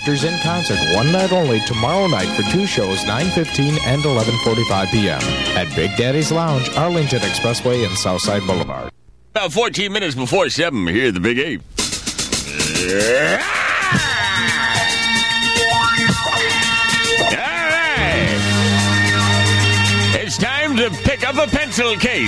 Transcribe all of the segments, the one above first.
Actors in Concert, one night only, tomorrow night for 2 shows, 9:15 and 11:45 p.m. at Big Daddy's Lounge, Arlington Expressway and Southside Boulevard. About 14 minutes before 7 here at the Big Ape. All right. It's time to pick up a pencil case.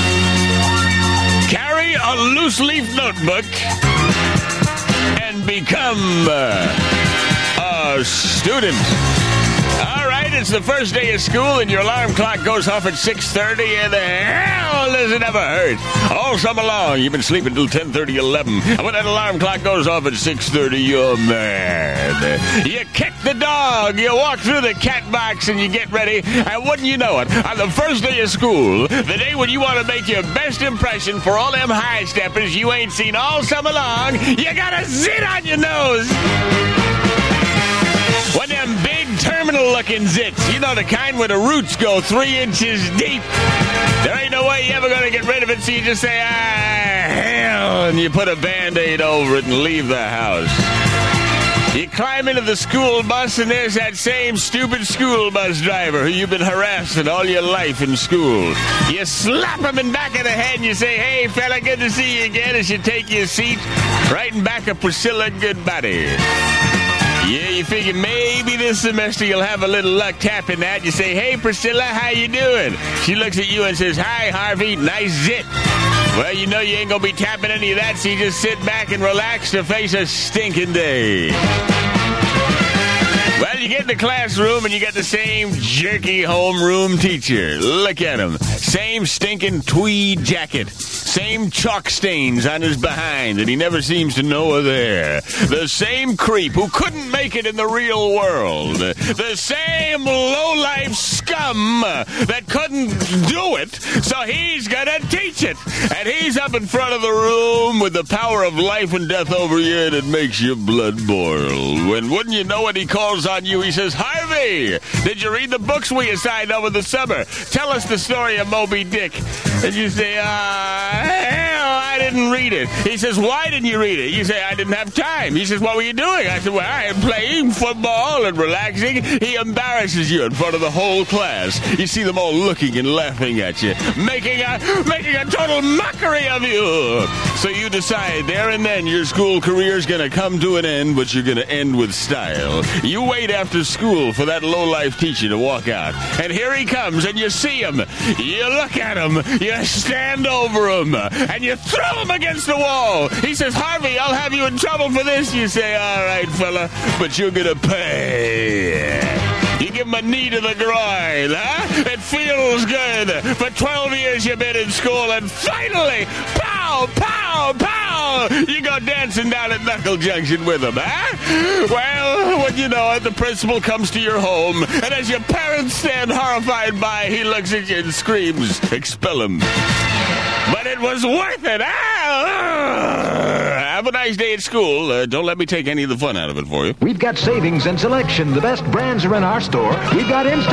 Carry a loose-leaf notebook and become a student. All right, it's the first day of school and your alarm clock goes off at 6:30 and the hell does it ever hurt? All summer long, you've been sleeping till 10:30, 11. And when that alarm clock goes off at 6:30, you're mad. You kick the dog, you walk through the cat box and you get ready. And wouldn't you know it, on the first day of school, the day when you want to make your best impression for all them high steppers you ain't seen all summer long, you got a zit on your nose. One of them big terminal-looking zits. You know, the kind where the roots go 3 inches deep. There ain't no way you're ever going to get rid of it, so you just say, hell, and you put a Band-Aid over it and leave the house. You climb into the school bus, and there's that same stupid school bus driver who you've been harassing all your life in school. You slap him in the back of the head, and you say, hey, fella, good to see you again, as you take your seat right in back of Priscilla Goodbody. Yeah, you figure maybe this semester you'll have a little luck tapping that. You say, hey, Priscilla, how you doing? She looks at you and says, hi, Harvey, nice zit. Well, you know you ain't going to be tapping any of that, so you just sit back and relax to face a stinking day. Well, you get in the classroom and you got the same jerky homeroom teacher. Look at him. Same stinking tweed jacket. Same chalk stains on his behind that he never seems to know are there. The same creep who couldn't make it in the real world. The same low-life scum that couldn't do it, so he's gonna teach it. And he's up in front of the room with the power of life and death over you, and it makes your blood boil. When wouldn't you know it, he calls on you. He says, Harvey, did you read the books we assigned over the summer? Tell us the story of Moby Dick. And you say, hell, I didn't read it. He says, why didn't you read it? You say, I didn't have time. He says, what were you doing? I said, well, I am playing football and relaxing. He embarrasses you in front of the whole class. You see them all looking and laughing at you, making a total mockery of you. So you decide there and then your school career is going to come to an end, but you're going to end with style. You wait after school for that low-life teacher to walk out. And here he comes, and you see him. You look at him. You stand over him. And you throw him against the wall. He says, Harvey, I'll have you in trouble for this. You say, all right, fella, but you're going to pay. You give him a knee to the groin, huh? It feels good. For 12 years you've been in school, and finally, pow, pow, pow, you go dancing down at Knuckle Junction with him, huh? Well, when you know it, the principal comes to your home, and as your parents stand horrified by, he looks at you and screams, expel him. But it was worth it, Have a nice day at school. Don't let me take any of the fun out of it for you. We've got savings and selection. The best brands are in our store. We've got instant